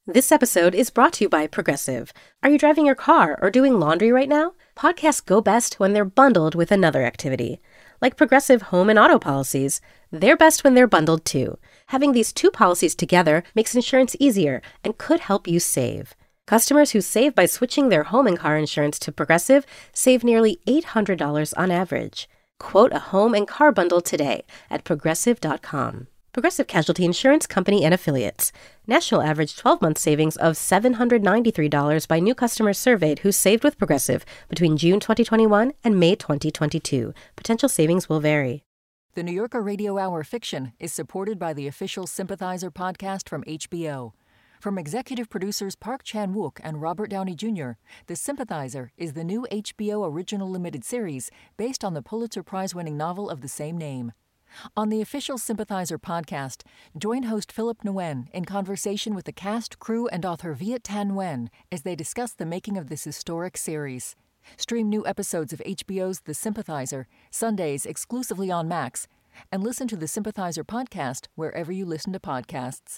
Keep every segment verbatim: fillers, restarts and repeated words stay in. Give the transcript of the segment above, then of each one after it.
This episode is brought to you by Progressive. Are you driving your car or doing laundry right now? Podcasts go best when they're bundled with another activity. Like Progressive home and auto policies, they're best when they're bundled too. Having these two policies together makes insurance easier and could help you save. Customers who save by switching their home and car insurance to Progressive save nearly eight hundred dollars on average. Quote a home and car bundle today at progressive dot com. Progressive Casualty Insurance Company and Affiliates. National average twelve-month savings of seven hundred ninety-three dollars by new customers surveyed who saved with Progressive between June twenty twenty-one and May twenty twenty-two. Potential savings will vary. The New Yorker Radio Hour Fiction is supported by the official Sympathizer podcast from H B O. From executive producers Park Chan-wook and Robert Downey Junior, The Sympathizer is the new H B O original limited series based on the Pulitzer Prize-winning novel of the same name. On the official Sympathizer podcast, join host Philip Nguyen in conversation with the cast, crew, and author Viet Thanh Nguyen as they discuss the making of this historic series. Stream new episodes of H B O's The Sympathizer, Sundays exclusively on Max, and listen to the Sympathizer podcast wherever you listen to podcasts.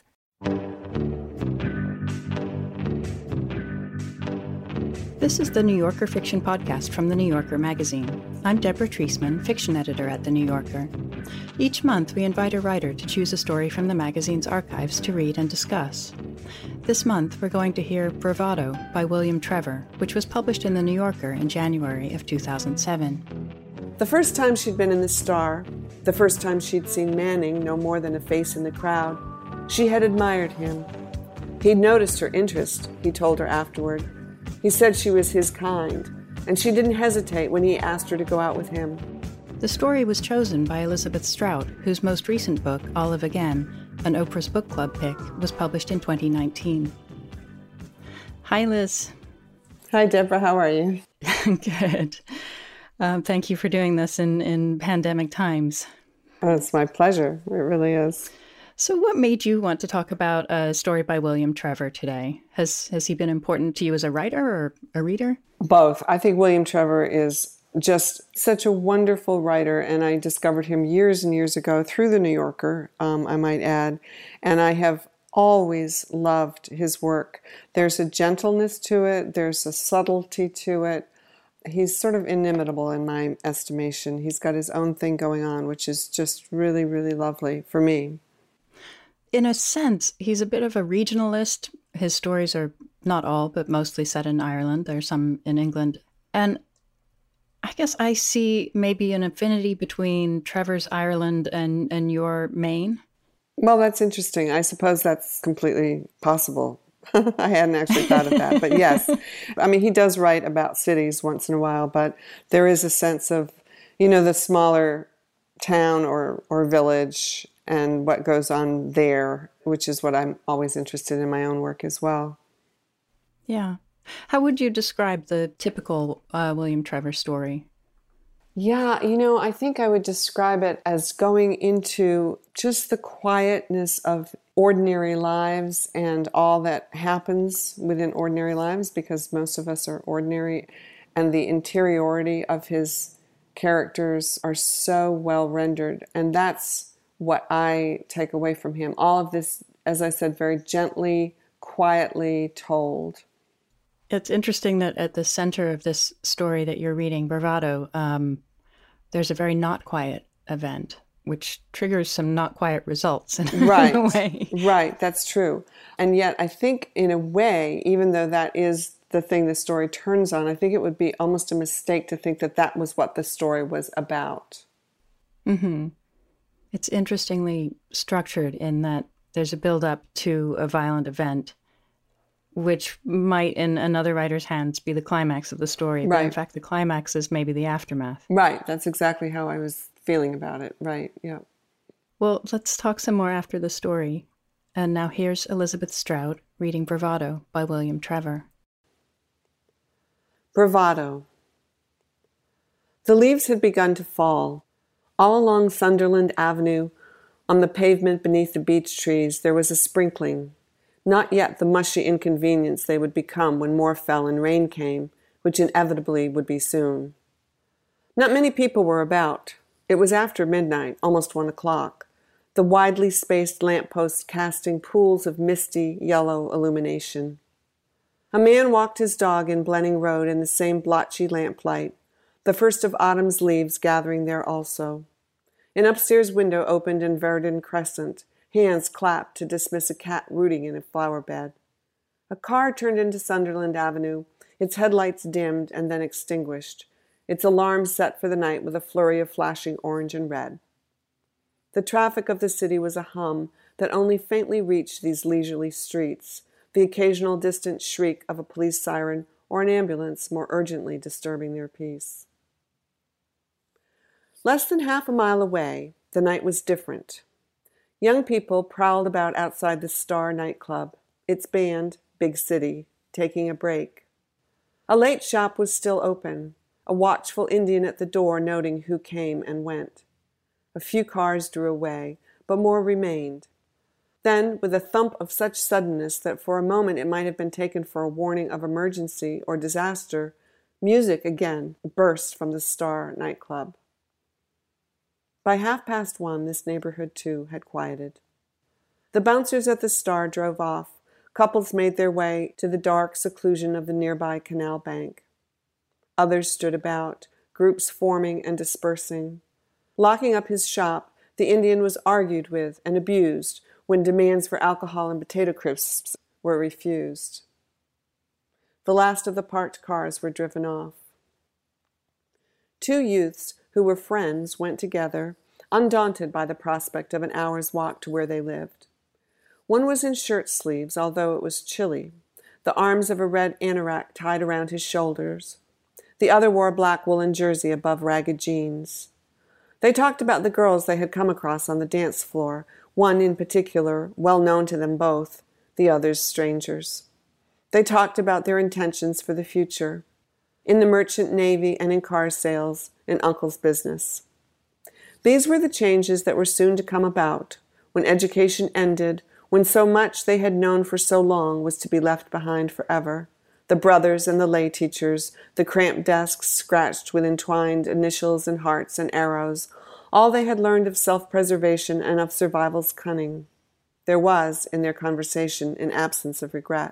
This is the New Yorker Fiction Podcast from The New Yorker magazine. I'm Deborah Treisman, fiction editor at The New Yorker. Each month, we invite a writer to choose a story from the magazine's archives to read and discuss. This month, we're going to hear Bravado by William Trevor, which was published in The New Yorker in January of two thousand seven. The first time she'd been in the Star, the first time she'd seen Manning no more than a face in the crowd, she had admired him. He'd noticed her interest, he told her afterward. He said she was his kind, and she didn't hesitate when he asked her to go out with him. The story was chosen by Elizabeth Strout, whose most recent book, Olive Again, an Oprah's Book Club pick, was published in twenty nineteen. Hi, Liz. Hi, Deborah. How are you? Good. Um, thank you for doing this in, in pandemic times. Oh, it's my pleasure. It really is. So what made you want to talk about a story by William Trevor today? Has has he been important to you as a writer or a reader? Both. I think William Trevor is just such a wonderful writer, and I discovered him years and years ago through The New Yorker, um, I might add, and I have always loved his work. There's a gentleness to it. There's a subtlety to it. He's sort of inimitable in my estimation. He's got his own thing going on, which is just really, really lovely for me. In a sense, he's a bit of a regionalist. His stories are not all, but mostly set in Ireland. There's some in England. And I guess I see maybe an affinity between Trevor's Ireland and, and your Maine. Well, that's interesting. I suppose that's completely possible. I hadn't actually thought of that, but yes. I mean, he does write about cities once in a while, but there is a sense of, you know, the smaller town or, or village and what goes on there, which is what I'm always interested in my own work as well. Yeah. How would you describe the typical uh, William Trevor story? Yeah, you know, I think I would describe it as going into just the quietness of ordinary lives and all that happens within ordinary lives, because most of us are ordinary, and the interiority of his characters are so well rendered. And that's what I take away from him. All of this, as I said, very gently, quietly told. It's interesting that at the center of this story that you're reading, Bravado, um, there's a very not quiet event, which triggers some not quiet results in, right. in a way. Right, that's true. And yet I think in a way, even though that is the thing the story turns on, I think it would be almost a mistake to think that that was what the story was about. Mm-hmm. It's interestingly structured in that there's a build-up to a violent event, which might, in another writer's hands, be the climax of the story. But right. in fact, the climax is maybe the aftermath. Right. That's exactly how I was feeling about it. Right. Yeah. Well, let's talk some more after the story. And now here's Elizabeth Strout reading Bravado by William Trevor. Bravado. The leaves had begun to fall. All along Sunderland Avenue, on the pavement beneath the beech trees, there was a sprinkling. Not yet the mushy inconvenience they would become when more fell and rain came, which inevitably would be soon. Not many people were about. It was after midnight, almost one o'clock. the widely spaced lampposts casting pools of misty yellow illumination. A man walked his dog in Blenning Road in the same blotchy lamplight, the first of autumn's leaves gathering there also. An upstairs window opened in Verdun Crescent. Hands clapped to dismiss a cat rooting in a flower bed. A car turned into Sunderland Avenue, its headlights dimmed and then extinguished, its alarm set for the night with a flurry of flashing orange and red. The traffic of the city was a hum that only faintly reached these leisurely streets, the occasional distant shriek of a police siren or an ambulance more urgently disturbing their peace. Less than half a mile away, the night was different. Young people prowled about outside the Star nightclub, its band, Big City, taking a break. A late shop was still open, a watchful Indian at the door noting who came and went. A few cars drew away, but more remained. Then, with a thump of such suddenness that for a moment it might have been taken for a warning of emergency or disaster, music again burst from the Star nightclub. By half past one, this neighborhood, too, had quieted. The bouncers at the Star drove off. Couples made their way to the dark seclusion of the nearby canal bank. Others stood about, groups forming and dispersing. Locking up his shop, the Indian was argued with and abused when demands for alcohol and potato crisps were refused. The last of the parked cars were driven off. Two youths who were friends went together, undaunted by the prospect of an hour's walk to where they lived. One was in shirt sleeves, although it was chilly, the arms of a red anorak tied around his shoulders. The other wore a black woolen jersey above ragged jeans. They talked about the girls they had come across on the dance floor, one in particular, well known to them both, the others strangers. They talked about their intentions for the future, in the merchant navy and in car sales, in Uncle's business. These were the changes that were soon to come about, when education ended, when so much they had known for so long was to be left behind forever. The brothers and the lay teachers, the cramped desks scratched with entwined initials and hearts and arrows, all they had learned of self-preservation and of survival's cunning. There was, in their conversation, an absence of regret.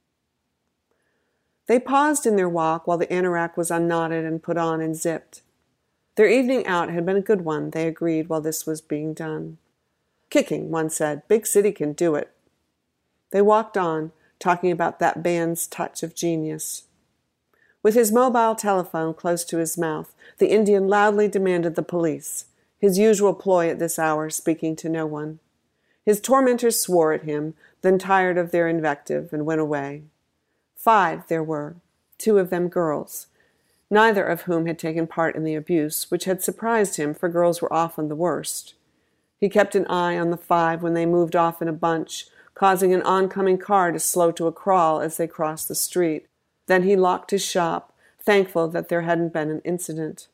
They paused in their walk while the anorak was unknotted and put on and zipped. Their evening out had been a good one, they agreed, while this was being done. Kicking, one said. Big City can do it. They walked on, talking about that band's touch of genius. With his mobile telephone close to his mouth, the Indian loudly demanded the police, his usual ploy at this hour, speaking to no one. His tormentors swore at him, then tired of their invective, and went away. Five there were, two of them girls, neither of whom had taken part in the abuse, which had surprised him, for girls were often the worst. He kept an eye on the five when they moved off in a bunch, causing an oncoming car to slow to a crawl as they crossed the street. Then he locked his shop, thankful that there hadn't been an incident.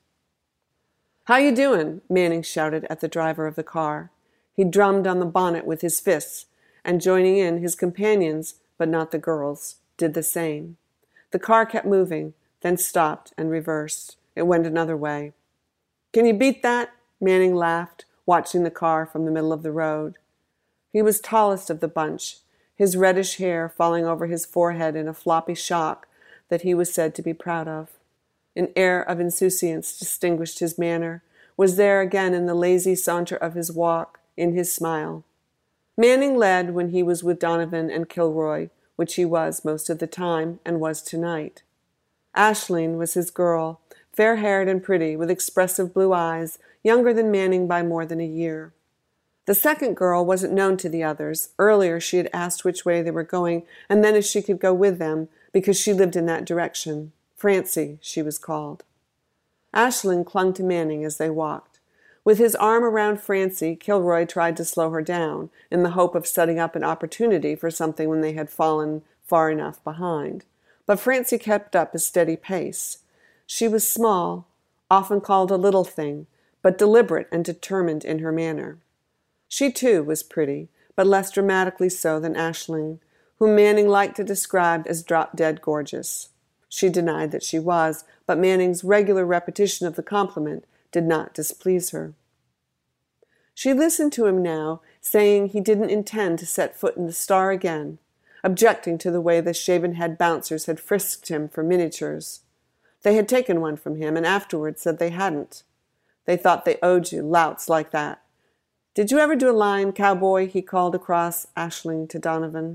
"How you doing?" Manning shouted at the driver of the car. He drummed on the bonnet with his fists, and joining in, his companions, but not the girls, did the same. The car kept moving, then stopped and reversed. It went another way. "Can you beat that?" Manning laughed, watching the car from the middle of the road. He was tallest of the bunch, his reddish hair falling over his forehead in a floppy shock that he was said to be proud of. An air of insouciance distinguished his manner, was there again in the lazy saunter of his walk, in his smile. Manning led when he was with Donovan and Kilroy, which he was most of the time, and was tonight. Aisling was his girl, fair-haired and pretty, with expressive blue eyes, younger than Manning by more than a year. The second girl wasn't known to the others. Earlier she had asked which way they were going, and then if she could go with them, because she lived in that direction. Francie, she was called. Aisling clung to Manning as they walked. With his arm around Francie, Kilroy tried to slow her down, in the hope of setting up an opportunity for something when they had fallen far enough behind. But Francie kept up a steady pace. She was small, often called a little thing, but deliberate and determined in her manner. She, too, was pretty, but less dramatically so than Aisling, whom Manning liked to describe as drop-dead gorgeous. She denied that she was, but Manning's regular repetition of the compliment did not displease her. She listened to him now, saying he didn't intend to set foot in the Star again, objecting to the way the shaven-head bouncers had frisked him for miniatures. They had taken one from him, and afterwards said they hadn't. They thought they owed you louts like that. Did you ever do a line, cowboy? He called across Aisling to Donovan.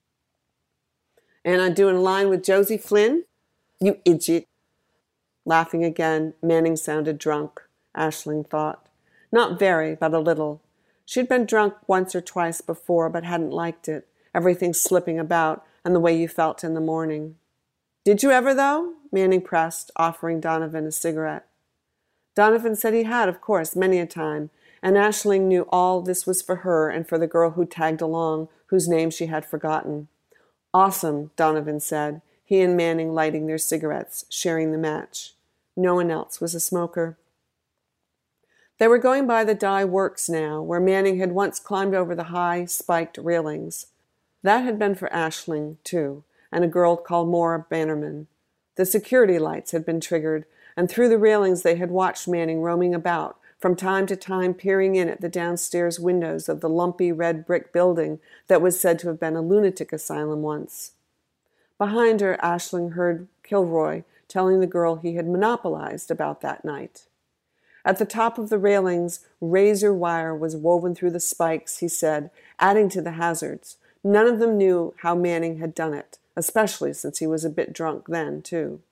And I'm doing a line with Josie Flynn? You idiot. Laughing again, Manning sounded drunk, Aisling thought. Not very, but a little. She'd been drunk once or twice before, but hadn't liked it, everything slipping about, and the way you felt in the morning. Did you ever, though? Manning pressed, offering Donovan a cigarette. Donovan said he had, of course, many a time, and Aisling knew all this was for her and for the girl who tagged along, whose name she had forgotten. Awesome, Donovan said, he and Manning lighting their cigarettes, sharing the match. No one else was a smoker. They were going by the dye works now, where Manning had once climbed over the high, spiked railings. That had been for Aisling, too, and a girl called Maura Bannerman. The security lights had been triggered, and through the railings they had watched Manning roaming about, from time to time peering in at the downstairs windows of the lumpy red brick building that was said to have been a lunatic asylum once. Behind her, Aisling heard Kilroy telling the girl he had monopolized about that night. At the top of the railings, razor wire was woven through the spikes, he said, adding to the hazards. None of them knew how Manning had done it, especially since he was a bit drunk then, too.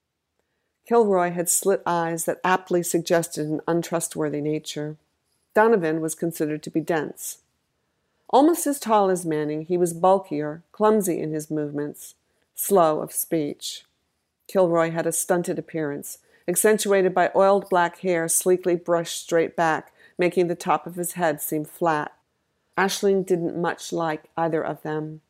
Kilroy had slit eyes that aptly suggested an untrustworthy nature. Donovan was considered to be dense. Almost as tall as Manning, he was bulkier, clumsy in his movements, slow of speech. Kilroy had a stunted appearance, accentuated by oiled black hair sleekly brushed straight back, making the top of his head seem flat. Aisling didn't much like either of them.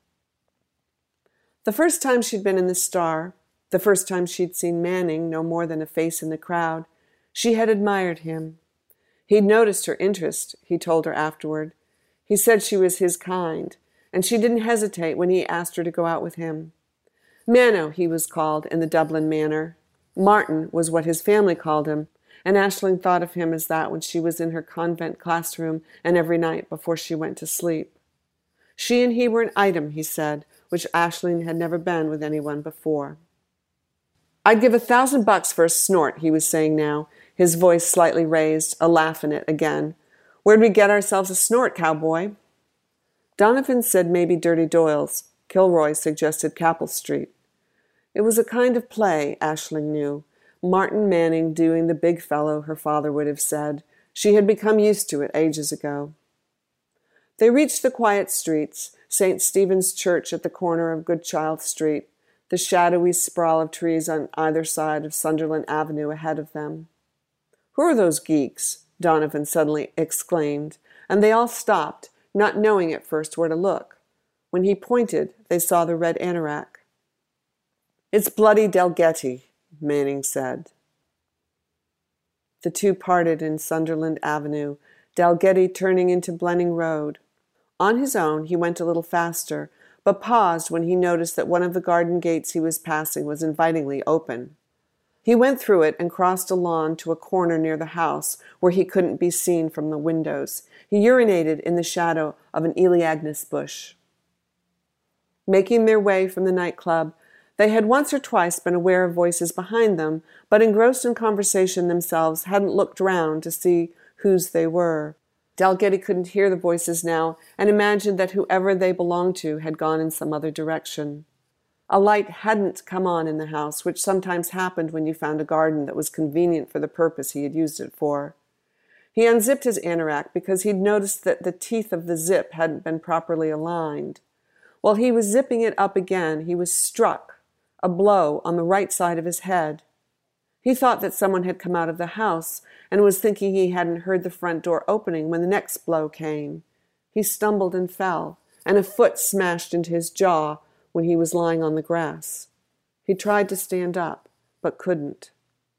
The first time she'd been in the Star, the first time she'd seen Manning, no more than a face in the crowd, she had admired him. He'd noticed her interest, he told her afterward. He said she was his kind, and she didn't hesitate when he asked her to go out with him. Mano, he was called in the Dublin manner. Martin was what his family called him, and Aisling thought of him as that when she was in her convent classroom and every night before she went to sleep. She and he were an item, he said, which Aisling had never been with anyone before. I'd give a thousand bucks for a snort, he was saying now, his voice slightly raised, a laugh in it again. Where'd we get ourselves a snort, cowboy? Donovan said maybe Dirty Doyle's. Kilroy suggested Capel Street. It was a kind of play, Aisling knew. Martin Manning doing the big fellow, her father would have said. She had become used to it ages ago. They reached the quiet streets, Saint Stephen's Church at the corner of Goodchild Street, the shadowy sprawl of trees on either side of Sunderland Avenue ahead of them. Who are those geeks? Donovan suddenly exclaimed, and they all stopped, not knowing at first where to look. When he pointed, they saw the red anorak. It's bloody Dalgety, Manning said. The two parted in Sunderland Avenue, Dalgety turning into Blenning Road. On his own, he went a little faster, but paused when he noticed that one of the garden gates he was passing was invitingly open. He went through it and crossed a lawn to a corner near the house where he couldn't be seen from the windows. He urinated in the shadow of an Elaeagnus bush. Making their way from the nightclub, they had once or twice been aware of voices behind them, but engrossed in conversation themselves hadn't looked round to see whose they were. Dalgety couldn't hear the voices now and imagined that whoever they belonged to had gone in some other direction. A light hadn't come on in the house, which sometimes happened when you found a garden that was convenient for the purpose he had used it for. He unzipped his anorak because he'd noticed that the teeth of the zip hadn't been properly aligned. While he was zipping it up again, he was struck, a blow on the right side of his head. He thought that someone had come out of the house and was thinking he hadn't heard the front door opening when the next blow came. He stumbled and fell, and a foot smashed into his jaw when he was lying on the grass. He tried to stand up, but couldn't.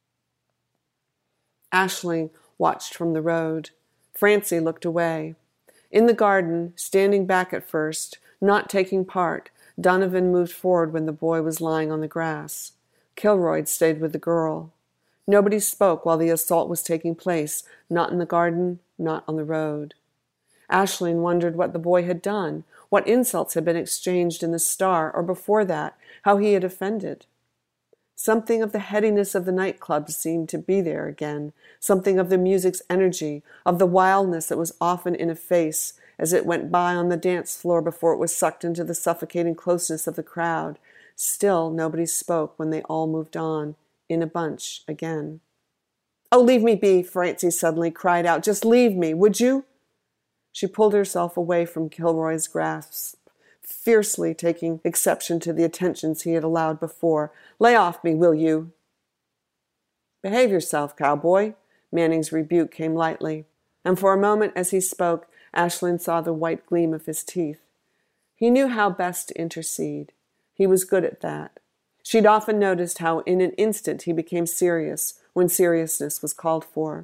Aisling watched from the road. Francie looked away. In the garden, standing back at first, not taking part, Donovan moved forward when the boy was lying on the grass. Kilroy stayed with the girl. Nobody spoke while the assault was taking place, not in the garden, not on the road. Aisling wondered what the boy had done, what insults had been exchanged in the Star, or before that, how he had offended. Something of the headiness of the nightclub seemed to be there again, something of the music's energy, of the wildness that was often in a face as it went by on the dance floor before it was sucked into the suffocating closeness of the crowd. Still, nobody spoke when they all moved on, in a bunch again. "Oh, leave me be," Francie suddenly cried out. "Just leave me, would you?" She pulled herself away from Kilroy's grasp, fiercely taking exception to the attentions he had allowed before. "Lay off me, will you?" "Behave yourself, cowboy." Manning's rebuke came lightly, and for a moment as he spoke, Aisling saw the white gleam of his teeth. He knew how best to intercede. He was good at that. She'd often noticed how in an instant he became serious when seriousness was called for.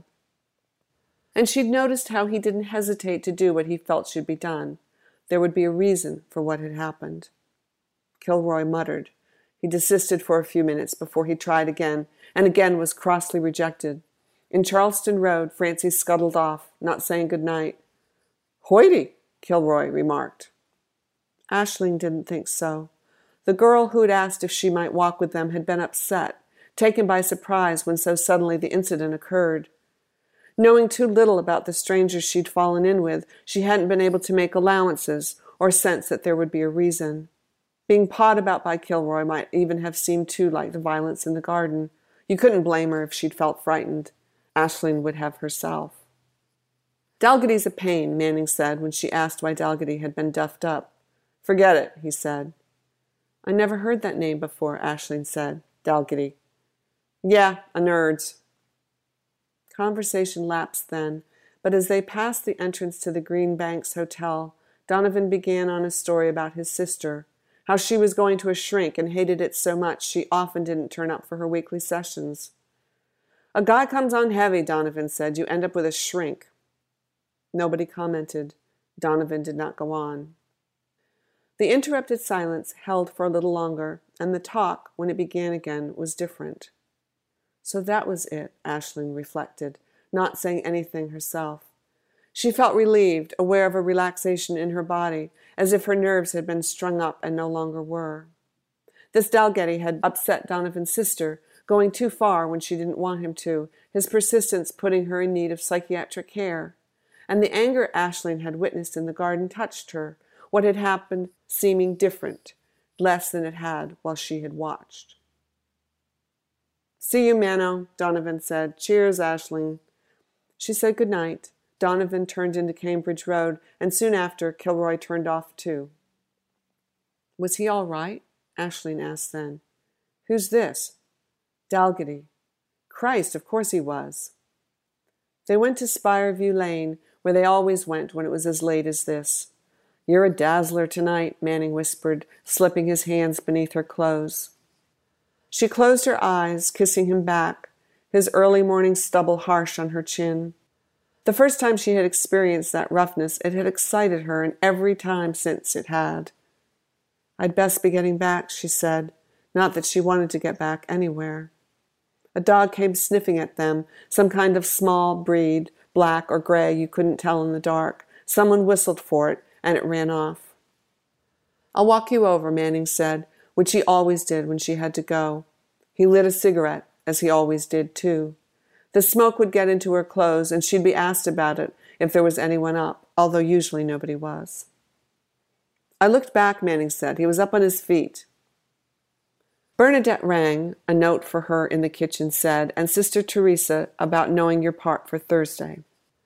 And she'd noticed how he didn't hesitate to do what he felt should be done. There would be a reason for what had happened. Kilroy muttered. He desisted for a few minutes before he tried again, and again was crossly rejected. In Charleston Road, Francie scuttled off, not saying good night. "Hoity," Kilroy remarked. Aisling didn't think so. The girl who had asked if she might walk with them had been upset, taken by surprise when so suddenly the incident occurred. Knowing too little about the strangers she'd fallen in with, she hadn't been able to make allowances or sense that there would be a reason. Being pawed about by Kilroy might even have seemed too like the violence in the garden. You couldn't blame her if she'd felt frightened. Aisling would have herself. "Dalgety's a pain," Manning said when she asked why Dalgety had been duffed up. "Forget it," he said. "I never heard that name before," Aisling said. "Dalgety." "Yeah, a nerd's." Conversation lapsed then, but as they passed the entrance to the Green Banks Hotel, Donovan began on a story about his sister, how she was going to a shrink and hated it so much she often didn't turn up for her weekly sessions. "A guy comes on heavy," Donovan said. "You end up with a shrink." Nobody commented. Donovan did not go on. The interrupted silence held for a little longer, and the talk, when it began again, was different. So that was it, Aisling reflected, not saying anything herself. She felt relieved, aware of a relaxation in her body, as if her nerves had been strung up and no longer were. This Dalgety had upset Donovan's sister, going too far when she didn't want him to, his persistence putting her in need of psychiatric care. And the anger Aisling had witnessed in the garden touched her, what had happened seeming different, less than it had while she had watched. "See you, Mano," Donovan said. "Cheers, Aisling." She said good night. Donovan turned into Cambridge Road, and soon after, Kilroy turned off too. "Was he all right?" Aisling asked then. "Who's this?" "Dalgety." "Christ, of course he was." They went to Spireview Lane, where they always went when it was as late as this. "You're a dazzler tonight," Manning whispered, slipping his hands beneath her clothes. She closed her eyes, kissing him back, his early morning stubble harsh on her chin. The first time she had experienced that roughness, it had excited her, and every time since it had. "I'd best be getting back," she said, not that she wanted to get back anywhere. A dog came sniffing at them, some kind of small breed, black or gray, you couldn't tell in the dark. Someone whistled for it, and it ran off. "I'll walk you over," Manning said, which he always did when she had to go. He lit a cigarette, as he always did, too. The smoke would get into her clothes, and she'd be asked about it if there was anyone up, although usually nobody was. "I looked back," Manning said. "He was up on his feet." Bernadette rang, a note for her in the kitchen said, and Sister Teresa about knowing your part for Thursday.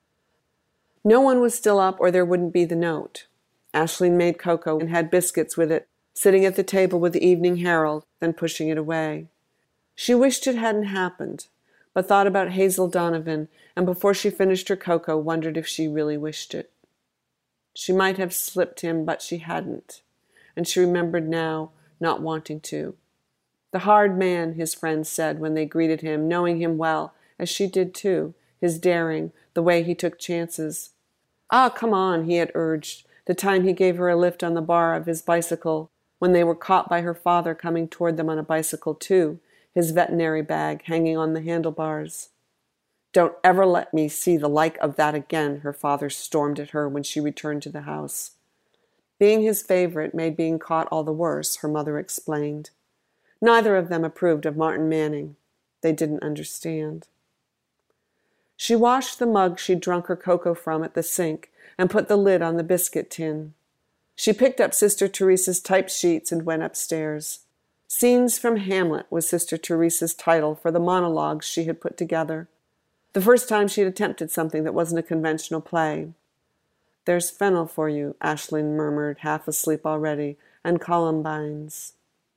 No one was still up, or there wouldn't be the note. Aisling made cocoa and had biscuits with it, sitting at the table with the Evening Herald, then pushing it away. She wished it hadn't happened, but thought about Hazel Donovan, and before she finished her cocoa, wondered if she really wished it. She might have slipped him, but she hadn't, and she remembered now not wanting to. The hard man, his friends said when they greeted him, knowing him well, as she did too, his daring, the way he took chances. "Ah, come on," he had urged, the time he gave her a lift on the bar of his bicycle, when they were caught by her father coming toward them on a bicycle too, his veterinary bag hanging on the handlebars. "Don't ever let me see the like of that again," her father stormed at her when she returned to the house. Being his favorite made being caught all the worse, her mother explained. Neither of them approved of Martin Manning. They didn't understand. She washed the mug she'd drunk her cocoa from at the sink and put the lid on the biscuit tin. She picked up Sister Teresa's typed sheets and went upstairs. Scenes from Hamlet was Sister Teresa's title for the monologues she had put together. The first time she had attempted something that wasn't a conventional play. "There's fennel for you," Aisling murmured, half asleep already, "and columbines."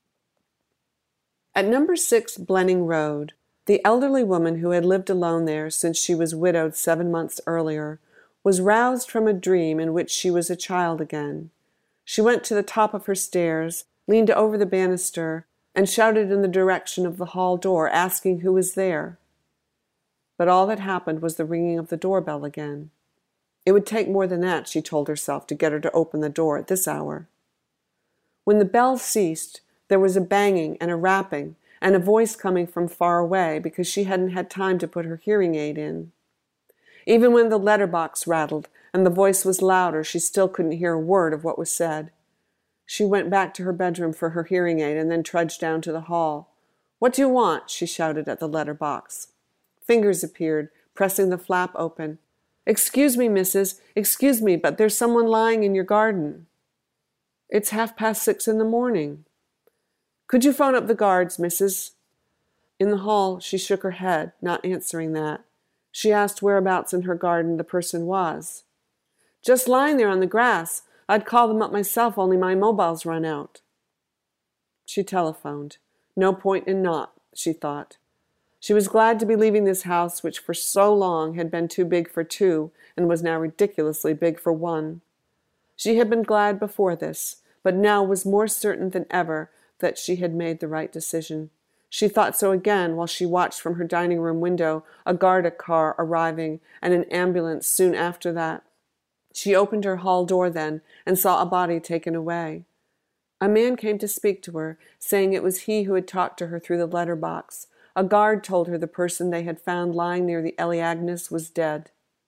At number six Blenning Road, the elderly woman who had lived alone there since she was widowed seven months earlier was roused from a dream in which she was a child again. She went to the top of her stairs, leaned over the banister, and shouted in the direction of the hall door, asking who was there. But all that happened was the ringing of the doorbell again. It would take more than that, she told herself, to get her to open the door at this hour. When the bell ceased, there was a banging and a rapping, and a voice coming from far away because she hadn't had time to put her hearing aid in. Even when the letterbox rattled and the voice was louder, she still couldn't hear a word of what was said. She went back to her bedroom for her hearing aid and then trudged down to the hall. "What do you want?" she shouted at the letterbox. Fingers appeared, pressing the flap open. "Excuse me, missus, excuse me, but there's someone lying in your garden." "It's half past six in the morning." "Could you phone up the guards, missus?" In the hall, she shook her head, not answering that. She asked whereabouts in her garden the person was. "Just lying there on the grass. I'd call them up myself, only my mobile's run out." She telephoned. No point in not, she thought. She was glad to be leaving this house which for so long had been too big for two and was now ridiculously big for one. She had been glad before this, but now was more certain than ever that she had made the right decision. She thought so again while she watched from her dining room window a Garda car arriving and an ambulance soon after that. She opened her hall door then and saw a body taken away. A man came to speak to her, saying it was he who had talked to her through the letterbox. A guard told her the person they had found lying near the Ellie Agnes was dead.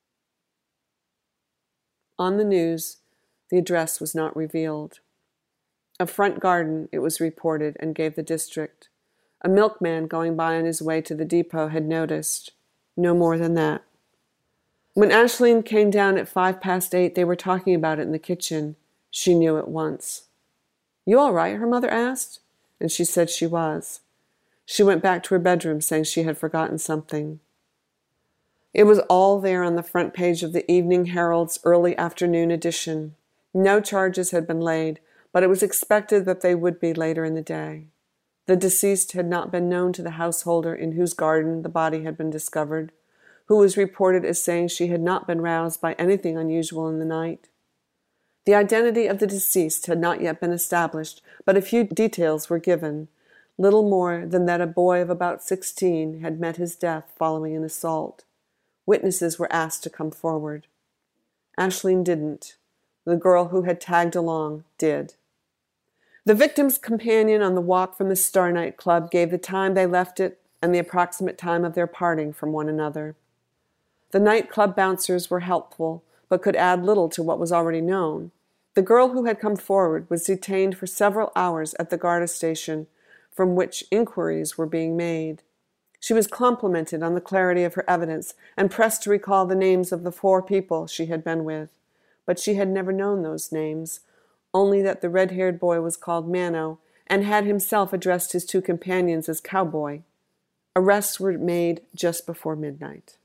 On the news, the address was not revealed. A front garden, it was reported, and gave the district. A milkman going by on his way to the depot had noticed. No more than that. When Aisling came down at five past eight, they were talking about it in the kitchen. She knew at once. "You all right?" her mother asked, and she said she was. She went back to her bedroom, saying she had forgotten something. It was all there on the front page of the Evening Herald's early afternoon edition. No charges had been laid, but it was expected that they would be later in the day. The deceased had not been known to the householder in whose garden the body had been discovered, who was reported as saying she had not been roused by anything unusual in the night. The identity of the deceased had not yet been established, but a few details were given, little more than that a boy of about sixteen had met his death following an assault. Witnesses were asked to come forward. Aisling didn't. The girl who had tagged along did. The victim's companion on the walk from the Star Night Club gave the time they left it and the approximate time of their parting from one another. The nightclub bouncers were helpful, but could add little to what was already known. The girl who had come forward was detained for several hours at the Garda station, from which inquiries were being made. She was complimented on the clarity of her evidence and pressed to recall the names of the four people she had been with. But she had never known those names, only that the red-haired boy was called Mano and had himself addressed his two companions as Cowboy. Arrests were made just before midnight.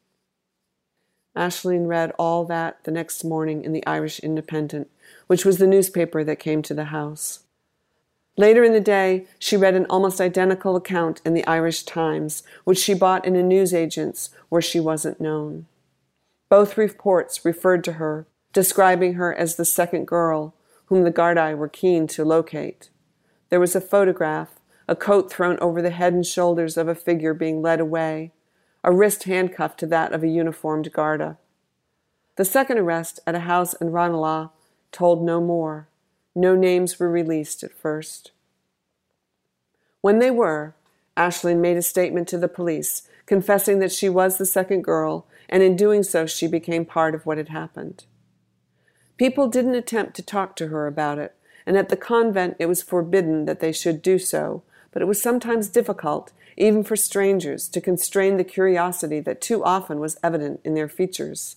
Aisling read all that the next morning in the Irish Independent, which was the newspaper that came to the house. Later in the day, she read an almost identical account in the Irish Times, which she bought in a newsagent's where she wasn't known. Both reports referred to her, describing her as the second girl, whom the Gardaí were keen to locate. There was a photograph, a coat thrown over the head and shoulders of a figure being led away, a wrist handcuffed to that of a uniformed Garda. The second arrest at a house in Ranelagh told no more. No names were released at first. When they were, Aisling made a statement to the police, confessing that she was the second girl, and in doing so she became part of what had happened. People didn't attempt to talk to her about it, and at the convent it was forbidden that they should do so, but it was sometimes difficult, even for strangers, to constrain the curiosity that too often was evident in their features.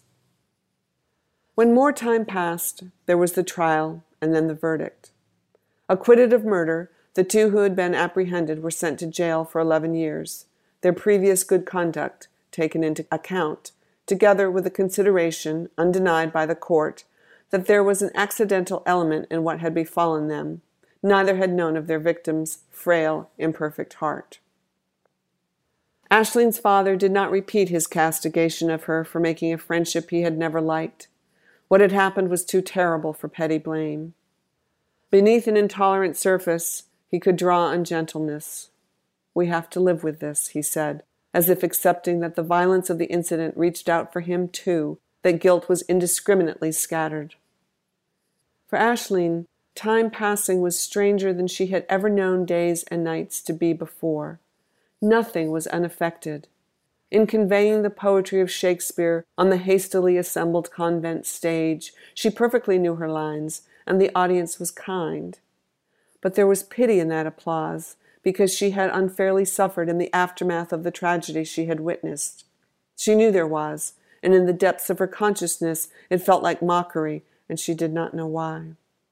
When more time passed, there was the trial and then the verdict. Acquitted of murder, the two who had been apprehended were sent to jail for eleven years, their previous good conduct taken into account, together with the consideration, undenied by the court, that there was an accidental element in what had befallen them. Neither had known of their victim's frail, imperfect heart. Aisling's father did not repeat his castigation of her for making a friendship he had never liked. What had happened was too terrible for petty blame. Beneath an intolerant surface, he could draw on gentleness. "We have to live with this," he said, as if accepting that the violence of the incident reached out for him too, that guilt was indiscriminately scattered. For Aisling, time passing was stranger than she had ever known days and nights to be before. Nothing was unaffected. In conveying the poetry of Shakespeare on the hastily assembled convent stage, she perfectly knew her lines, and the audience was kind. But there was pity in that applause, because she had unfairly suffered in the aftermath of the tragedy she had witnessed. She knew there was, and in the depths of her consciousness it felt like mockery, and she did not know why.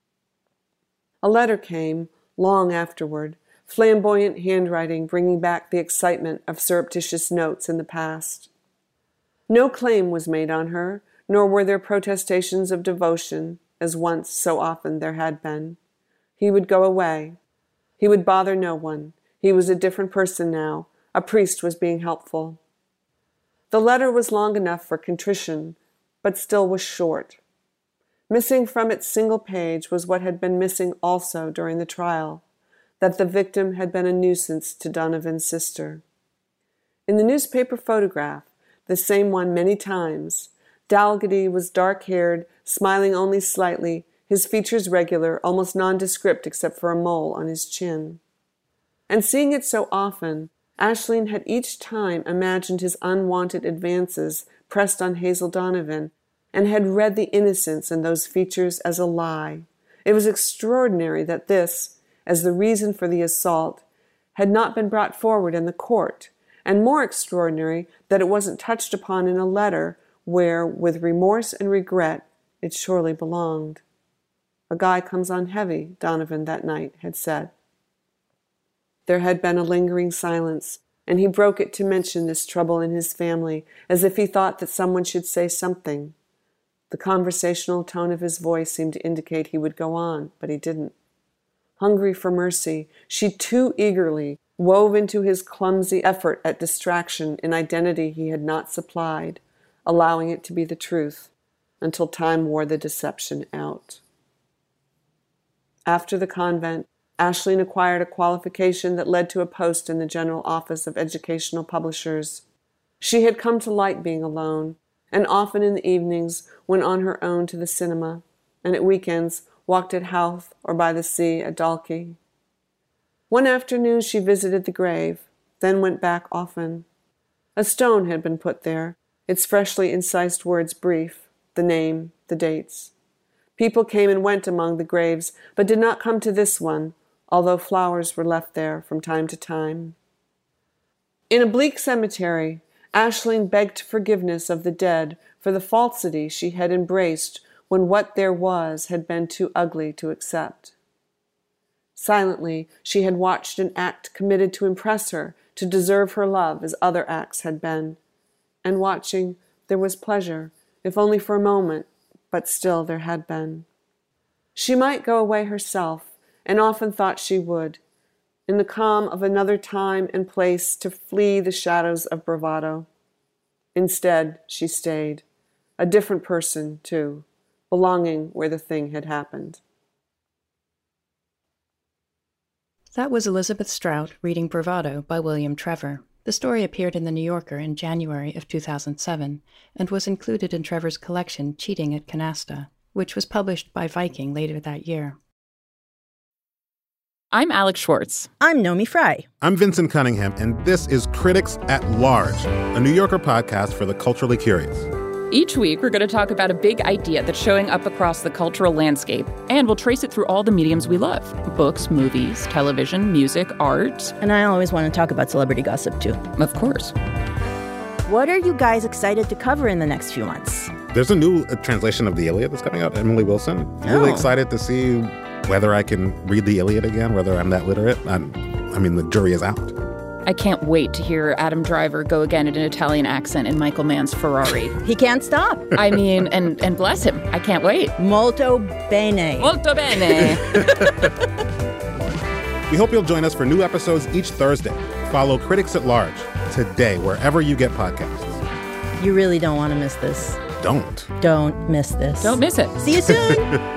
A letter came, long afterward, flamboyant handwriting bringing back the excitement of surreptitious notes in the past. No claim was made on her, nor were there protestations of devotion, as once so often there had been. He would go away. He would bother no one. He was a different person now. A priest was being helpful. The letter was long enough for contrition, but still was short. Missing from its single page was what had been missing also during the trial, that the victim had been a nuisance to Donovan's sister. In the newspaper photograph, the same one many times, Dalgety was dark-haired, smiling only slightly, his features regular, almost nondescript except for a mole on his chin. And seeing it so often, Aisling had each time imagined his unwanted advances pressed on Hazel Donovan, and had read the innocence in those features as a lie. It was extraordinary that this, as the reason for the assault, had not been brought forward in the court, and more extraordinary that it wasn't touched upon in a letter where, with remorse and regret, it surely belonged. "A guy comes on heavy," Donovan that night had said. There had been a lingering silence, and he broke it to mention this trouble in his family, as if he thought that someone should say something. The conversational tone of his voice seemed to indicate he would go on, but he didn't. Hungry for mercy, she too eagerly wove into his clumsy effort at distraction an identity he had not supplied, allowing it to be the truth, until time wore the deception out. After the convent, Aisling acquired a qualification that led to a post in the General Office of Educational Publishers. She had come to like being alone, and often in the evenings went on her own to the cinema, and at weekends walked at Howth or by the sea at Dalkey. One afternoon she visited the grave, then went back often. A stone had been put there, its freshly incised words brief, the name, the dates. People came and went among the graves, but did not come to this one, although flowers were left there from time to time. In a bleak cemetery, Aisling begged forgiveness of the dead for the falsity she had embraced when what there was had been too ugly to accept. Silently, she had watched an act committed to impress her, to deserve her love as other acts had been. And watching, there was pleasure, if only for a moment, but still there had been. She might go away herself, and often thought she would, in the calm of another time and place, to flee the shadows of bravado. Instead, she stayed, a different person, too, belonging where the thing had happened. That was Elizabeth Strout reading Bravado by William Trevor. The story appeared in The New Yorker in January of two thousand seven and was included in Trevor's collection Cheating at Canasta, which was published by Viking later that year. I'm Alex Schwartz. I'm Nomi Fry. I'm Vincent Cunningham, and this is Critics at Large, a New Yorker podcast for the culturally curious. Each week, we're going to talk about a big idea that's showing up across the cultural landscape, and we'll trace it through all the mediums we love. Books, movies, television, music, art. And I always want to talk about celebrity gossip, too. Of course. What are you guys excited to cover in the next few months? There's a new uh, translation of the Iliad that's coming out, Emily Wilson. I'm Oh. really excited to see whether I can read the Iliad again, whether I'm that literate. I'm, I mean, the jury is out. I can't wait to hear Adam Driver go again in an Italian accent in Michael Mann's Ferrari. He can't stop. I mean, and, and bless him. I can't wait. Molto bene. Molto bene. We hope you'll join us for new episodes each Thursday. Follow Critics at Large today, wherever you get podcasts. You really don't want to miss this. Don't. Don't miss this. Don't miss it. See you soon.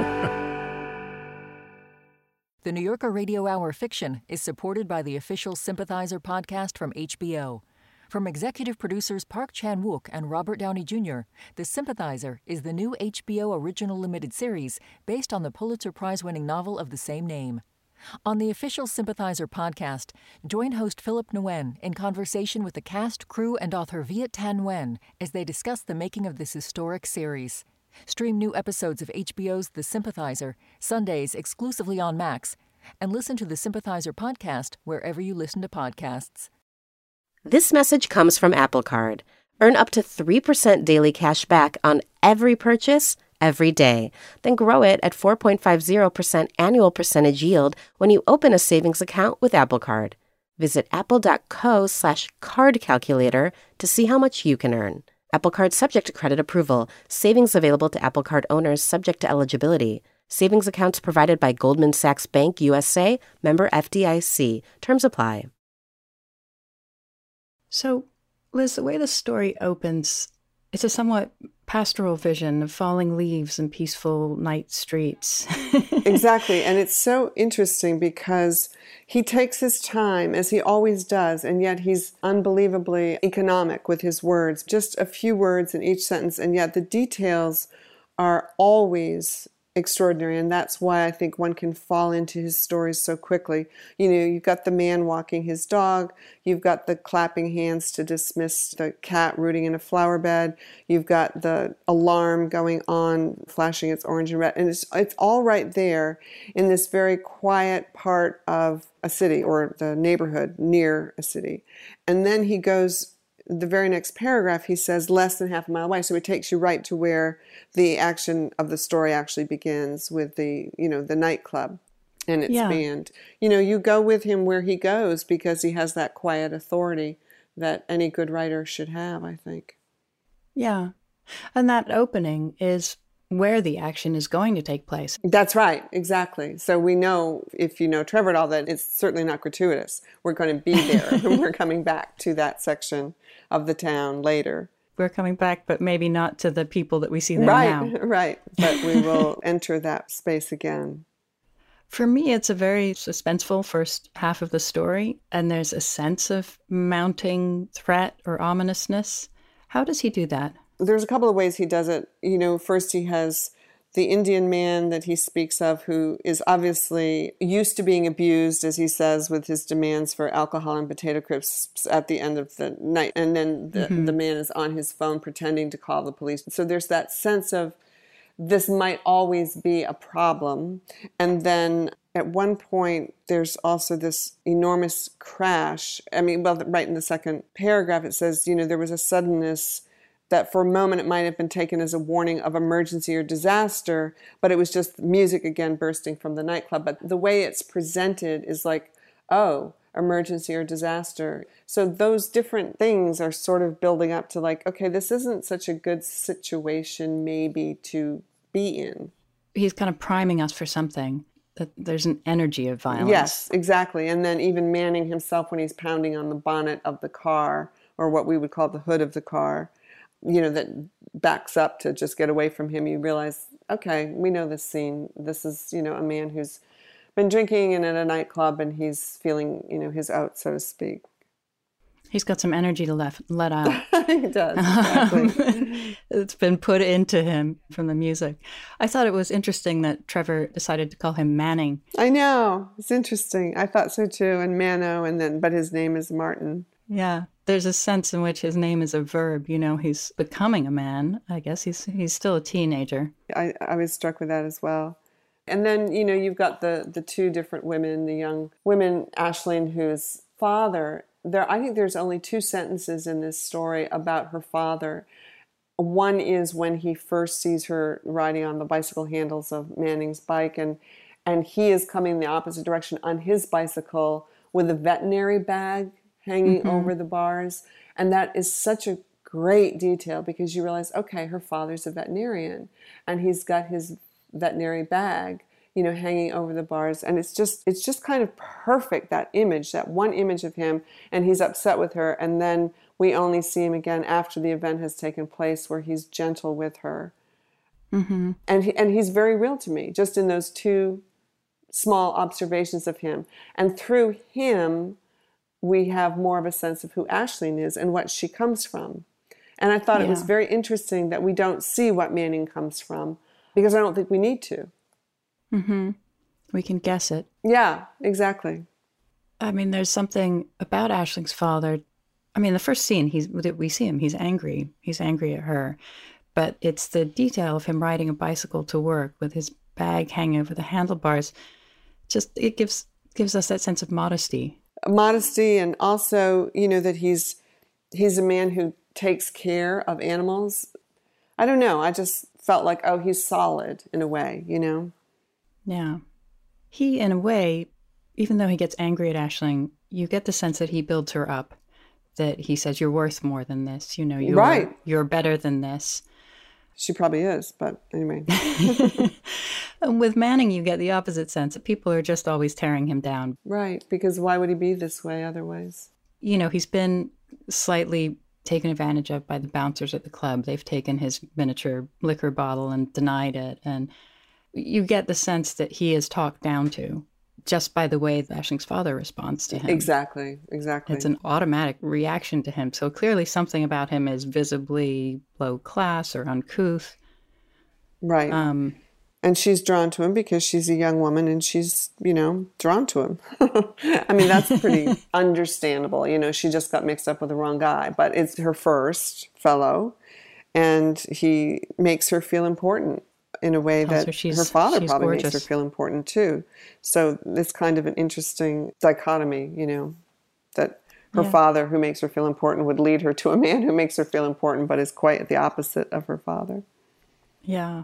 The New Yorker Radio Hour Fiction is supported by the official Sympathizer podcast from H B O. From executive producers Park Chan-wook and Robert Downey Junior, The Sympathizer is the new H B O original limited series based on the Pulitzer Prize-winning novel of the same name. On the official Sympathizer podcast, join host Philip Nguyen in conversation with the cast, crew, and author Viet Thanh Nguyen as they discuss the making of this historic series. Stream new episodes of H B O's The Sympathizer, Sundays exclusively on Max, and listen to the Sympathizer podcast wherever you listen to podcasts. This message comes from Apple Card. Earn up to three percent daily cash back on every purchase every day. Then grow it at four point five zero percent annual percentage yield when you open a savings account with Apple Card. Visit apple.co slash card calculator to see how much you can earn. Apple Card subject to credit approval. Savings available to Apple Card owners subject to eligibility. Savings accounts provided by Goldman Sachs Bank U S A, member F D I C. Terms apply. So, Liz, the way the story opens, it's a somewhat pastoral vision of falling leaves and peaceful night streets. Exactly. And it's so interesting because he takes his time, as he always does, and yet he's unbelievably economic with his words. Just a few words in each sentence, and yet the details are always extraordinary, and that's why I think one can fall into his stories so quickly. You know, you've got the man walking his dog, you've got the clapping hands to dismiss the cat rooting in a flower bed, you've got the alarm going on, flashing its orange and red, and it's, it's all right there in this very quiet part of a city or the neighborhood near a city. And then he goes, the very next paragraph, he says less than half a mile away. So it takes you right to where the action of the story actually begins with the, you know, the nightclub and its Yeah. band. You know, you go with him where he goes because he has that quiet authority that any good writer should have, I think. Yeah. And that opening is where the action is going to take place. That's right, exactly. So we know, if you know Trevor at all, that it's certainly not gratuitous. We're going to be there and we're coming back to that section of the town later. We're coming back, but maybe not to the people that we see there Right, now. right. But we will enter that space again. For me, it's a very suspenseful first half of the story, and there's a sense of mounting threat or ominousness. How does he do that? There's a couple of ways he does it. You know, first he has the Indian man that he speaks of, who is obviously used to being abused, as he says, with his demands for alcohol and potato crisps at the end of the night. And then the, mm-hmm. the man is on his phone pretending to call the police. So there's that sense of this might always be a problem. And then at one point, there's also this enormous crash. I mean, well, right in the second paragraph, it says, you know, there was a suddenness that for a moment it might have been taken as a warning of emergency or disaster, but it was just music again bursting from the nightclub. But the way it's presented is like, oh, emergency or disaster. So those different things are sort of building up to like, okay, this isn't such a good situation maybe to be in. He's kind of priming us for something, that there's an energy of violence. Yes, exactly. And then even Manning himself, when he's pounding on the bonnet of the car, or what we would call the hood of the car, you know, that backs up to just get away from him, you realize, okay, we know this scene. This is, you know, a man who's been drinking and at a nightclub and he's feeling, you know, his out, so to speak. He's got some energy to let, let out. He does, exactly. Um, it's been put into him from the music. I thought it was interesting that Trevor decided to call him Manning. I know. It's interesting. I thought so too. And Mano, and then, but his name is Martin. Yeah. There's a sense in which his name is a verb. You know, he's becoming a man. I guess he's he's still a teenager. I, I was struck with that as well. And then, you know, you've got the, the two different women, the young women, Aisling, whose father... There, I think there's only two sentences in this story about her father. One is when he first sees her riding on the bicycle handles of Manning's bike, and and he is coming the opposite direction on his bicycle with a veterinary bag hanging mm-hmm. over the bars. And that is such a great detail because you realize, okay, her father's a veterinarian, and he's got his veterinary bag, you know, hanging over the bars. And it's just it's just kind of perfect, that image, that one image of him, and he's upset with her, and then we only see him again after the event has taken place where he's gentle with her. Mm-hmm. And he, and he's very real to me, just in those two small observations of him. And through him, we have more of a sense of who Aisling is and what she comes from. And I thought yeah. it was very interesting that we don't see what Manning comes from, because I don't think we need to. Mm-hmm. We can guess it. Yeah, exactly. I mean, there's something about Aisling's father. I mean, the first scene, he's we see him, he's angry. He's angry at her. But it's the detail of him riding a bicycle to work with his bag hanging over the handlebars. Just, it gives gives us that sense of modesty. Modesty, and also, you know, that he's he's a man who takes care of animals. I don't know. I just felt like, oh, he's solid in a way, you know? Yeah. He, in a way, even though he gets angry at Aisling, you get the sense that he builds her up, that he says, you're worth more than this. You know, you're, right. you're better than this. She probably is, but anyway. And with Manning, you get the opposite sense, that people are just always tearing him down. Right, because why would he be this way otherwise? You know, he's been slightly taken advantage of by the bouncers at the club. They've taken his miniature liquor bottle and denied it, and you get the sense that he is talked down to just by the way Aisling's father responds to him. Exactly, exactly. It's an automatic reaction to him. So clearly something about him is visibly low class or uncouth. Right. Um, and she's drawn to him because she's a young woman and she's, you know, drawn to him. I mean, that's pretty understandable. You know, she just got mixed up with the wrong guy, but it's her first fellow, and he makes her feel important in a way that her, her father probably gorgeous. makes her feel important too. So it's kind of an interesting dichotomy, you know, that her yeah. father, who makes her feel important, would lead her to a man who makes her feel important, but is quite the opposite of her father. Yeah.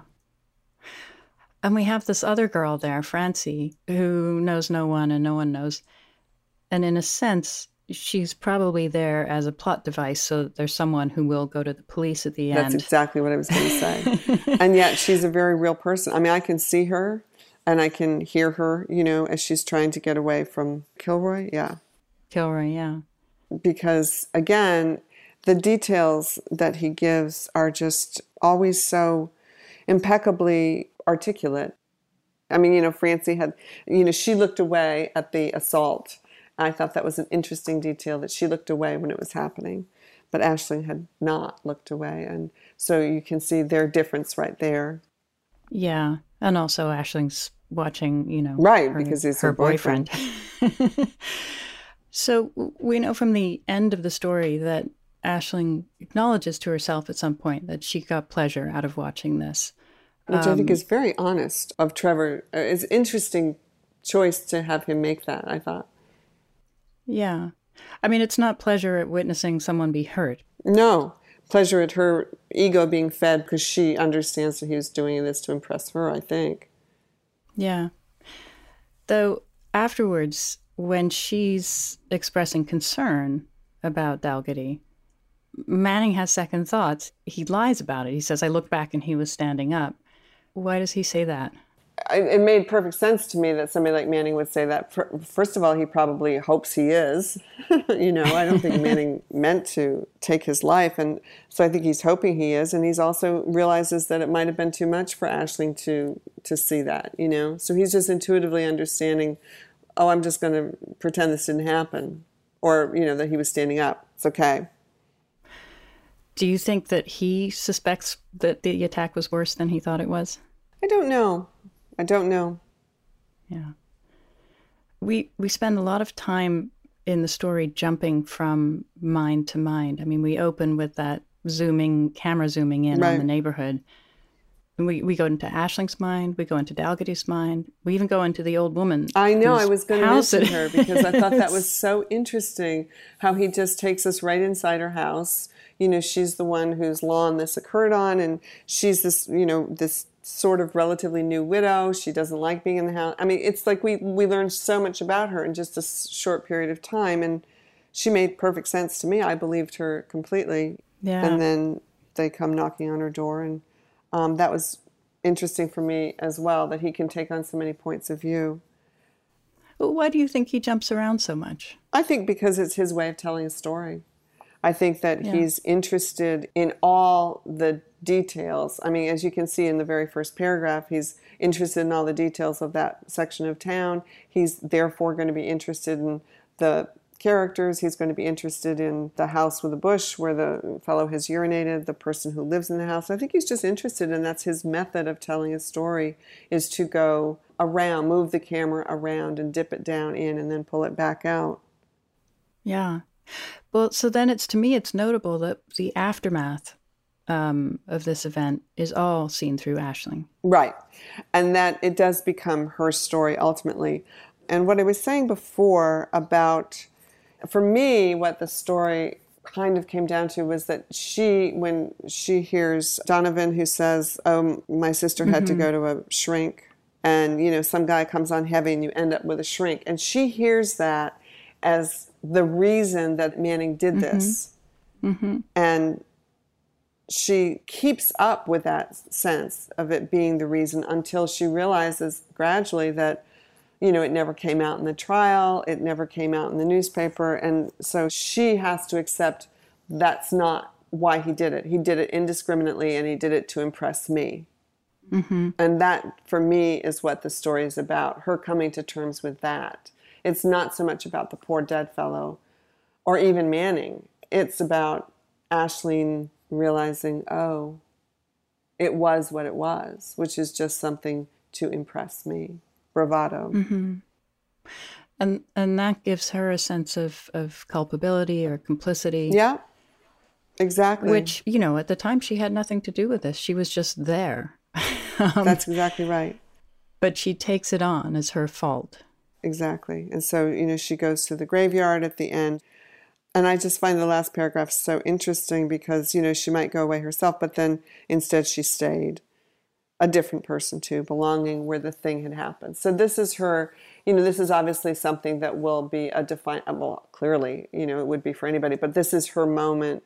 And we have this other girl there, Francie, who knows no one and no one knows. And in a sense, she's probably there as a plot device, so that there's someone who will go to the police at the end. That's exactly what I was going to say. And yet she's a very real person. I mean, I can see her and I can hear her, you know, as she's trying to get away from Kilroy. Yeah. Kilroy, yeah. Because, again, the details that he gives are just always so impeccably articulate. I mean, you know, Francie had, you know, she looked away at the assault. I thought that was an interesting detail, that she looked away when it was happening, but Aisling had not looked away. And so you can see their difference right there. Yeah. And also Aisling's watching, you know, right, her, because he's her, her boyfriend. boyfriend. So we know from the end of the story that Aisling acknowledges to herself at some point that she got pleasure out of watching this. Which um, I think is very honest of Trevor. It's an interesting choice to have him make that, I thought. Yeah. I mean, it's not pleasure at witnessing someone be hurt. No. Pleasure at her ego being fed because she understands that he was doing this to impress her, I think. Yeah. Though afterwards, when she's expressing concern about Dalgety, Manning has second thoughts. He lies about it. He says, I looked back and he was standing up. Why does he say that? It made perfect sense to me that somebody like Manning would say that. First of all, he probably hopes he is. You know, I don't think Manning meant to take his life. And so I think he's hoping he is. And he's also realizes that it might have been too much for Aisling to, to see that, you know. So he's just intuitively understanding, oh, I'm just going to pretend this didn't happen. or, you know, that he was standing up. It's okay. Do you think that he suspects that the attack was worse than he thought it was? I don't know. I don't know. Yeah. We we spend a lot of time in the story jumping from mind to mind. I mean, we open with that zooming, camera zooming in right. on the neighborhood. And we, we go into Aisling's mind. We go into Dalgaty's mind. We even go into the old woman. I know. I was going to mention it. her because I thought that was so interesting how he just takes us right inside her house. You know, she's the one whose lawn this occurred on, and she's this, you know, this sort of relatively new widow. She doesn't like being in the house. I mean, it's like we, we learned so much about her in just a short period of time, and she made perfect sense to me. I believed her completely. Yeah. And then they come knocking on her door, and um, that was interesting for me as well, that he can take on so many points of view. Well, why do you think he jumps around so much? I think because it's his way of telling a story. I think that yeah. he's interested in all the details. I mean, as you can see in the very first paragraph, he's interested in all the details of that section of town. He's therefore going to be interested in the characters. He's going to be interested in the house with the bush where the fellow has urinated, the person who lives in the house. I think he's just interested, and that's his method of telling a story, is to go around, move the camera around and dip it down in and then pull it back out. Yeah. Well, so then it's, to me, it's notable that the aftermath um, of this event is all seen through Aisling. Right. And that it does become her story ultimately. And what I was saying before about, for me, what the story kind of came down to was that she, when she hears Donovan who says, oh, my sister had mm-hmm. to go to a shrink, and, you know, some guy comes on heavy and you end up with a shrink. And she hears that as the reason that Manning did this. Mm-hmm. Mm-hmm. And she keeps up with that sense of it being the reason until she realizes gradually that, you know, it never came out in the trial, it never came out in the newspaper, and so she has to accept that's not why he did it. He did it indiscriminately, and he did it to impress me. Mm-hmm. And that, for me, is what the story is about, her coming to terms with that. It's not so much about the poor dead fellow, or even Manning. It's about Aisling realizing, oh, it was what it was, which is just something to impress me. Bravado. Mm-hmm. And and that gives her a sense of, of culpability or complicity. Yeah, exactly. Which, you know, at the time she had nothing to do with this. She was just there. um, That's exactly right. But she takes it on as her fault. Exactly. And so, you know, she goes to the graveyard at the end. And I just find the last paragraph so interesting because, you know, she might go away herself, but then instead she stayed. A different person too, belonging where the thing had happened. So this is her, you know, this is obviously something that will be a define, well, clearly, you know, it would be for anybody, but this is her moment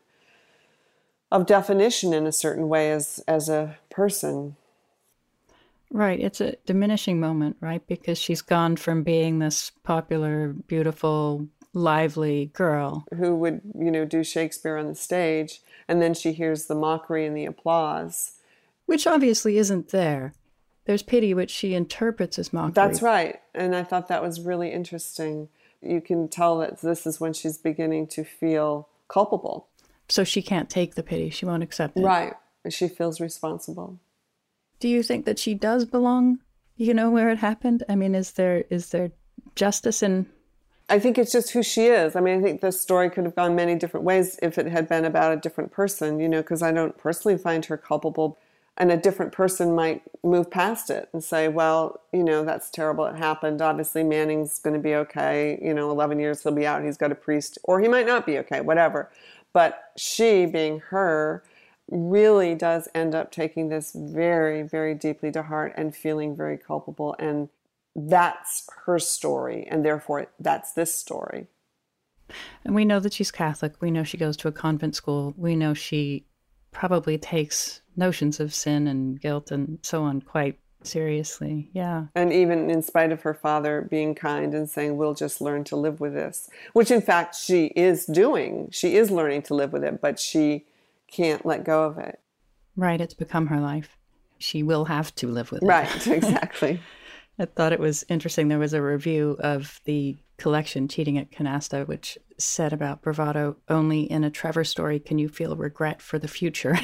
of definition in a certain way as, as a person. Right. It's a diminishing moment, right? Because she's gone from being this popular, beautiful, lively girl who would, you know, do Shakespeare on the stage, and then she hears the mockery and the applause. Which obviously isn't there. There's pity, which she interprets as mockery. That's right. And I thought that was really interesting. You can tell that this is when she's beginning to feel culpable. So she can't take the pity. She won't accept it. Right. She feels responsible. Do you think that she does belong, you know, where it happened? I mean, is there is there justice in... I think it's just who she is. I mean, I think this story could have gone many different ways if it had been about a different person, you know, because I don't personally find her culpable. And a different person might move past it and say, well, you know, that's terrible. It happened. Obviously, Manning's going to be okay. You know, eleven years he'll be out. He's got a priest. Or he might not be okay, whatever. But she, being her, really does end up taking this very, very deeply to heart and feeling very culpable. And that's her story. And therefore, that's this story. And we know that she's Catholic. We know she goes to a convent school. We know she probably takes notions of sin and guilt and so on quite seriously. Yeah. And even in spite of her father being kind and saying, we'll just learn to live with this, which in fact she is doing. She is learning to live with it, but she can't let go of it. Right. It's become her life. She will have to live with it. Right. Exactly. I thought it was interesting. There was a review of the collection, Cheating at Canasta, which said about bravado, only in a Trevor story can you feel regret for the future.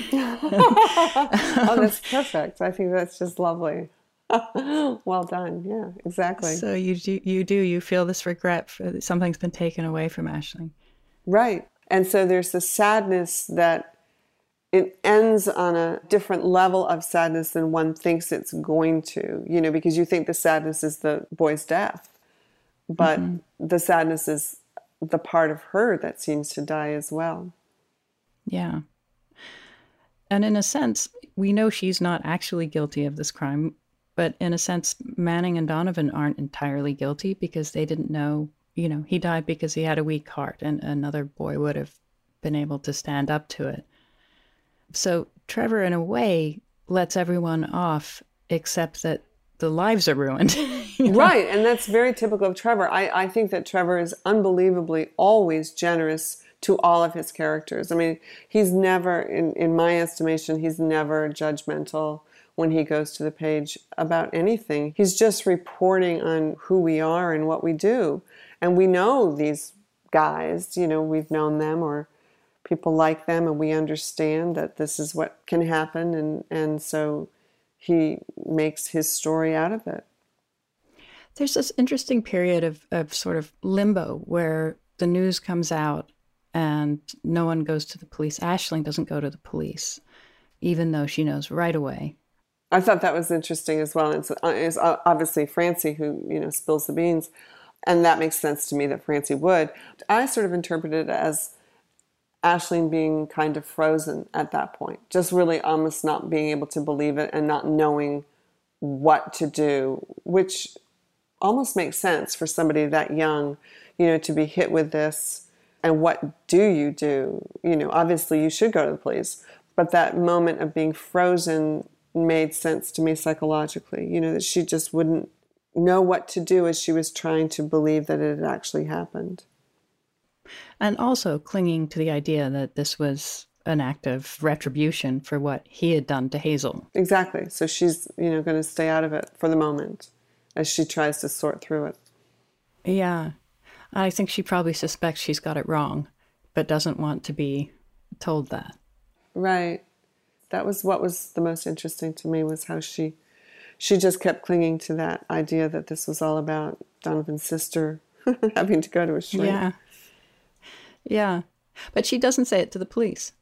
Oh, that's perfect. I think that's just lovely. Well done. Yeah, exactly. So you do, you do, you feel this regret for something's been taken away from Aisling. Right. And so there's the sadness that it ends on a different level of sadness than one thinks it's going to, you know, because you think the sadness is the boy's death, but mm-hmm. the sadness is the part of her that seems to die as well. Yeah. And in a sense, we know she's not actually guilty of this crime, but in a sense, Manning and Donovan aren't entirely guilty because they didn't know, you know, he died because he had a weak heart and another boy would have been able to stand up to it. So Trevor, in a way, lets everyone off except that the lives are ruined. You know? Right, and that's very typical of Trevor. I, I think that Trevor is unbelievably always generous to all of his characters. I mean, he's never, in, in my estimation, he's never judgmental when he goes to the page about anything. He's just reporting on who we are and what we do. And we know these guys, you know, we've known them or people like them, and we understand that this is what can happen, and, and so he makes his story out of it. There's this interesting period of, of sort of limbo where the news comes out and no one goes to the police. Aisling doesn't go to the police, even though she knows right away. I thought that was interesting as well. It's, it's obviously Francie who, you know, spills the beans, and that makes sense to me that Francie would. I sort of interpreted it as Aisling being kind of frozen at that point, just really almost not being able to believe it and not knowing what to do, which almost makes sense for somebody that young, you know, to be hit with this. And what do you do? You know, obviously you should go to the police, but that moment of being frozen made sense to me psychologically, you know, that she just wouldn't know what to do as she was trying to believe that it had actually happened. And also clinging to the idea that this was an act of retribution for what he had done to Hazel. Exactly. So she's, you know, going to stay out of it for the moment as she tries to sort through it. Yeah. I think she probably suspects she's got it wrong, but doesn't want to be told that. Right. That was what was the most interesting to me, was how she she just kept clinging to that idea that this was all about Donovan's sister having to go to a shrink. Yeah. Yeah. But she doesn't say it to the police.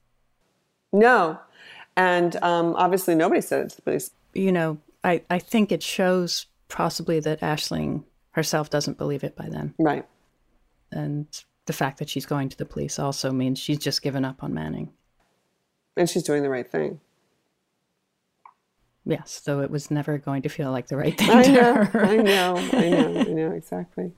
No. And um, obviously nobody said it to the police. You know, I, I think it shows possibly that Aisling herself doesn't believe it by then. Right. And the fact that she's going to the police also means she's just given up on Manning. And she's doing the right thing. Yes, though it was never going to feel like the right thing I to know, her. I know, I know, I know, exactly.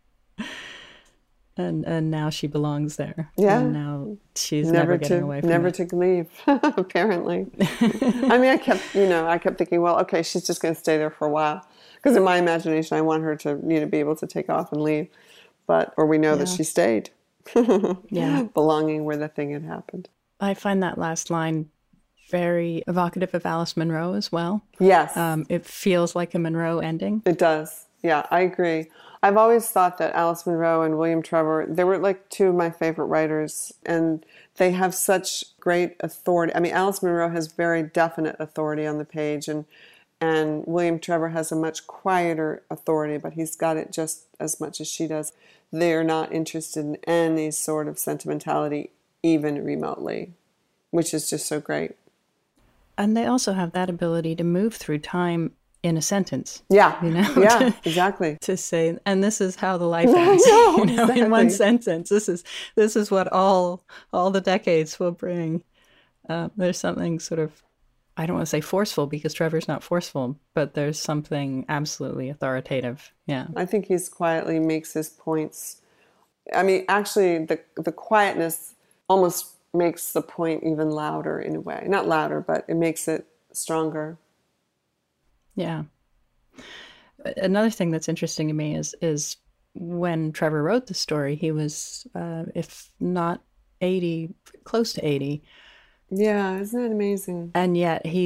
And and now she belongs there. Yeah. And now she's never, never getting to, away from Never it. to leave, apparently. I mean, I kept, you know, I kept thinking, well, okay, she's just going to stay there for a while. Because in my imagination, I want her to, you know, be able to take off and leave. But, or we know Yeah. that she stayed. Yeah. Belonging where the thing had happened. I find that last line very evocative of Alice Munro as well. Yes. Um, it feels like a Munro ending. It does. Yeah, I agree. I've always thought that Alice Munro and William Trevor, they were like two of my favorite writers, and they have such great authority. I mean, Alice Munro has very definite authority on the page, and and William Trevor has a much quieter authority, but he's got it just as much as she does. They're not interested in any sort of sentimentality, even remotely, which is just so great. And they also have that ability to move through time in a sentence. Yeah, you know, yeah, to, exactly. To say, and this is how the life ends. know, you know, exactly. In one sentence. This is this is what all all the decades will bring. Uh, there's something sort of, I don't want to say forceful because Trevor's not forceful, but there's something absolutely authoritative. Yeah, I think he's quietly makes his points. I mean, actually, the the quietness almost makes the point even louder in a way. Not louder, but it makes it stronger. Yeah. Another thing that's interesting to me is is when Trevor wrote the story, he was, uh, if not eighty, close to eighty. Yeah, isn't that amazing? And yet he's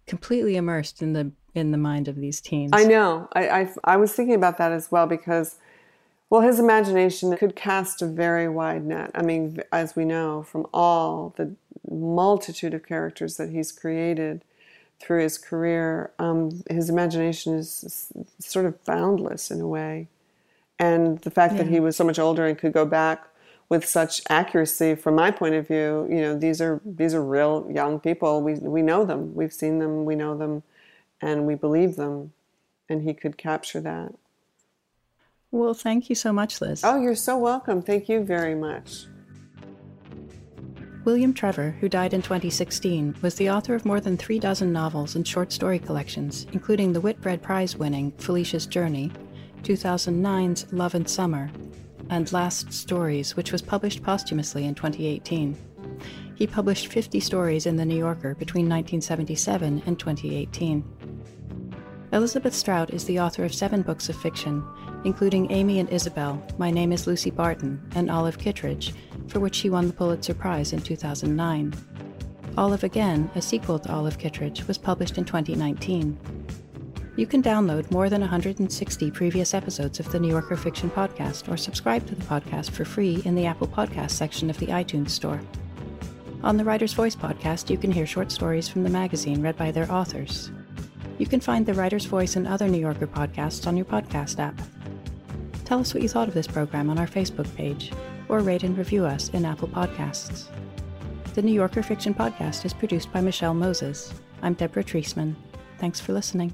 completely immersed in the in the mind of these teens. I know. I, I, I was thinking about that as well because, well, his imagination could cast a very wide net. I mean, as we know from all the multitude of characters that he's created through his career, um, his imagination is sort of boundless in a way. And the fact yeah. that he was so much older and could go back with such accuracy, from my point of view, you know, these are these are real young people. We we know them, we've seen them, we know them, and we believe them. And he could capture that. Well, thank you so much, Liz. Oh, you're so welcome. Thank you very much. William Trevor, who died in twenty sixteen, was the author of more than three dozen novels and short story collections, including the Whitbread Prize-winning Felicia's Journey, two thousand nine's Love and Summer, and Last Stories, which was published posthumously in twenty eighteen. He published fifty stories in The New Yorker between nineteen seventy-seven and twenty eighteen. Elizabeth Strout is the author of seven books of fiction, including Amy and Isabel, My Name is Lucy Barton, and Olive Kittredge, for which she won the Pulitzer Prize in two thousand nine. Olive Again, a sequel to Olive Kittredge, was published in twenty nineteen. You can download more than one hundred sixty previous episodes of the New Yorker Fiction Podcast or subscribe to the podcast for free in the Apple Podcast section of the iTunes Store. On the Writer's Voice podcast, you can hear short stories from the magazine read by their authors. You can find the Writer's Voice and other New Yorker podcasts on your podcast app. Tell us what you thought of this program on our Facebook page, or rate and review us in Apple Podcasts. The New Yorker Fiction Podcast is produced by Michelle Moses. I'm Deborah Treisman. Thanks for listening.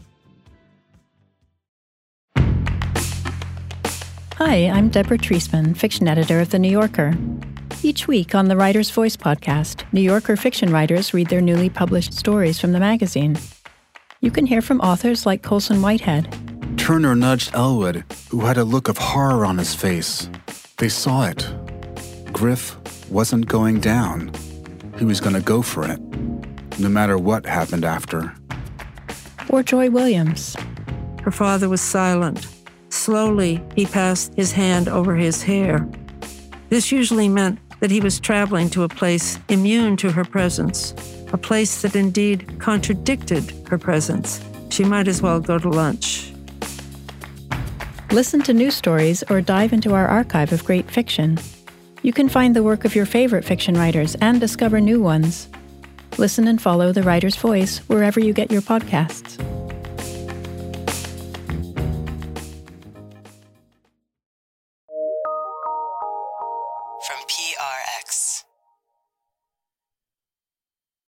Hi, I'm Deborah Treisman, fiction editor of The New Yorker. Each week on the Writer's Voice podcast, New Yorker fiction writers read their newly published stories from the magazine. You can hear from authors like Colson Whitehead. Turner nudged Elwood, who had a look of horror on his face. They saw it. Griff wasn't going down. He was going to go for it, no matter what happened after. Or Joy Williams. Her father was silent. Slowly, he passed his hand over his hair. This usually meant that he was traveling to a place immune to her presence, a place that indeed contradicted her presence. She might as well go to lunch. Listen to new stories or dive into our archive of great fiction. You can find the work of your favorite fiction writers and discover new ones. Listen and follow The Writer's Voice wherever you get your podcasts. From P R X.